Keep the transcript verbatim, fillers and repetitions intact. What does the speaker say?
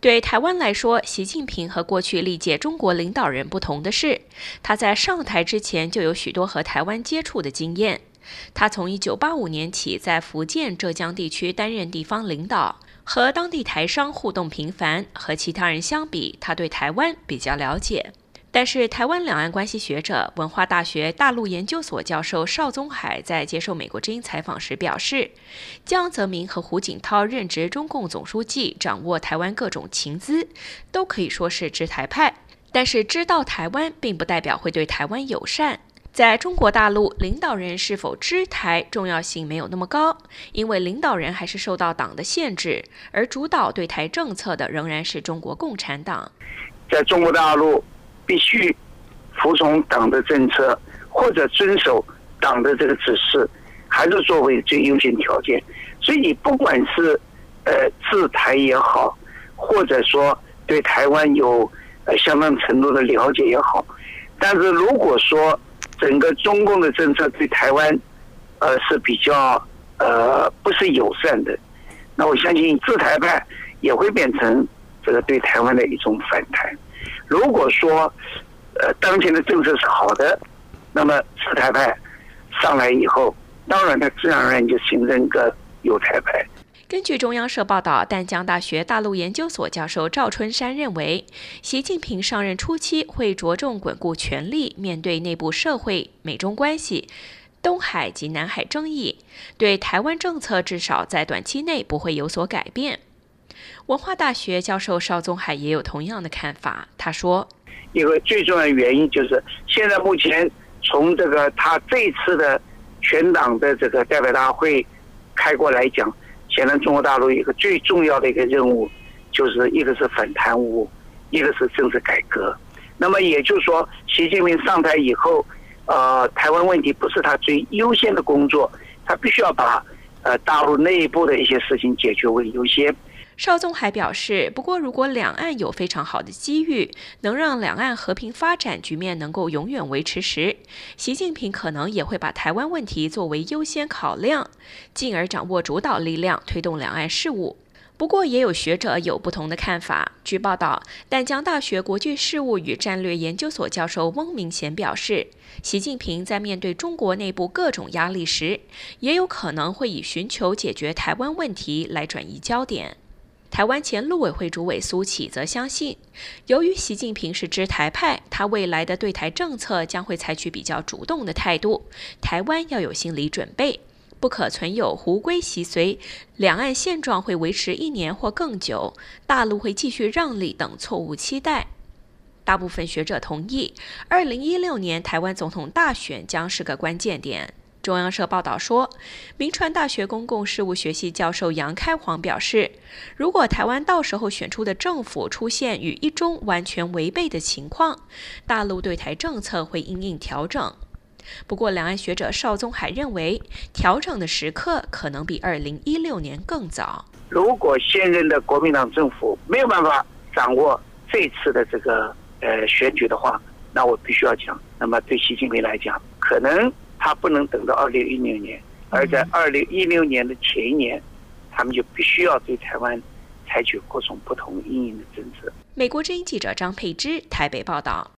对台湾来说，习近平和过去历届中国领导人不同的是，他在上台之前就有许多和台湾接触的经验。他从一九八五年起在福建、浙江地区担任地方领导，和当地台商互动频繁。和其他人相比，他对台湾比较了解。但是，台湾两岸关系学者、文化大学大陆研究所教授邵宗海在接受美国之音采访时表示，江泽民和胡锦涛任职中共总书记，掌握台湾各种情资，都可以说是知台派。但是，知道台湾并不代表会对台湾友善。在中国大陆，领导人是否知台重要性没有那么高，因为领导人还是受到党的限制，而主导对台政策的仍然是中国共产党。 在中国大陆，必须服从党的政策，或者遵守党的这个指示，还是作为最优先条件。所以你不管是呃治台也好，或者说对台湾有呃相当程度的了解也好，但是如果说整个中共的政策对台湾呃是比较呃不是友善的，那我相信治台派也会变成这个对台湾的一种反弹。如果说，呃，当前的政策是好的，那么治台派上来以后，当然它自然而然就形成一个友台派。 根据中央社报道，淡江大学大陆研究所教授赵春山认为，习近平上任初期会着重巩固权力，面对内部社会、美中关系、东海及南海争议，对台湾政策至少在短期内不会有所改变。文化大学教授邵宗海也有同样的看法。他说， 一个最重要的原因就是现在目前从这个他这一次的全党的这个代表大会开过来讲，显然中国大陆一个最重要的一个任务就是一个是反贪污，一个是政治改革。那么也就是说，习近平上台以后，呃，台湾问题不是他最优先的工作，他必须要把呃大陆内部的一些事情解决为优先。 邵宗海表示，不过如果两岸有非常好的机遇，能让两岸和平发展局面能够永远维持时，习近平可能也会把台湾问题作为优先考量，进而掌握主导力量，推动两岸事务。不过，也有学者有不同的看法。据报道，淡江大学国际事务与战略研究所教授翁明贤表示，习近平在面对中国内部各种压力时，也有可能会以寻求解决台湾问题来转移焦点。台湾前陆委会主委苏起则相信，由于习近平是知台派，他未来的对台政策将会采取比较主动的态度，台湾要有心理准备，不可存有胡归习随，两岸现状会维持一年或更久，大陆会继续让利等错误期待。大部分学者同意，二零一六年台湾总统大选将是个关键点。中央社报道说，銘传大学公共事务学系教授杨开煌表示，如果台湾到时候选出的政府出现与一中完全违背的情况，大陆对台政策会因应调整。不过，两岸学者邵宗海认为，调整的时刻可能比二零一六年更早。 如果现任的国民党政府没有办法掌握这次的这个呃选举的话，那我必须要讲，那么对习近平来讲，可能他不能等到二零一六年，而在二零一六年的前一年，他们就必须要对台湾采取各种不同因应的政策。 美国之音记者张佩芝台北报道。